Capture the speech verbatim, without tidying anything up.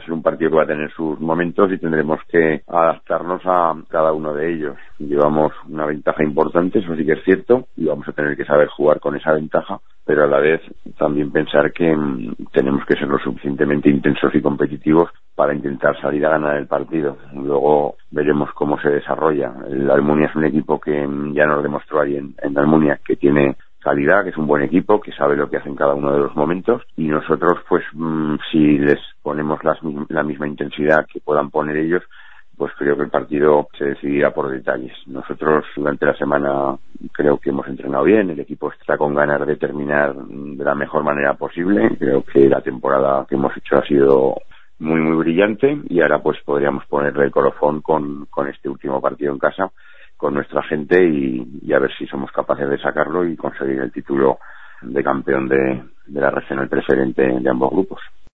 ser un partido que va a tener sus momentos y tendremos que adaptarnos a cada uno de ellos. Llevamos una ventaja importante, eso sí que es cierto, y vamos a tener que saber jugar con esa ventaja, pero a la vez también pensar que mmm, tenemos que ser lo suficientemente intensos y competitivos para intentar salir a ganar el partido. Luego veremos cómo se desarrolla. El Almunia es un equipo que mmm, ya nos demostró ahí en, en Almunia que tiene calidad, que es un buen equipo, que sabe lo que hace en cada uno de los momentos, y nosotros pues mmm, si les ponemos las, la misma intensidad que puedan poner ellos, pues creo que el partido se decidirá por detalles. Nosotros durante la semana creo que hemos entrenado bien, el equipo está con ganas de terminar de la mejor manera posible, creo que la temporada que hemos hecho ha sido muy muy brillante y ahora pues podríamos ponerle el colofón con, con este último partido en casa con nuestra gente y, y a ver si somos capaces de sacarlo y conseguir el título de campeón de, de la regional preferente de ambos grupos.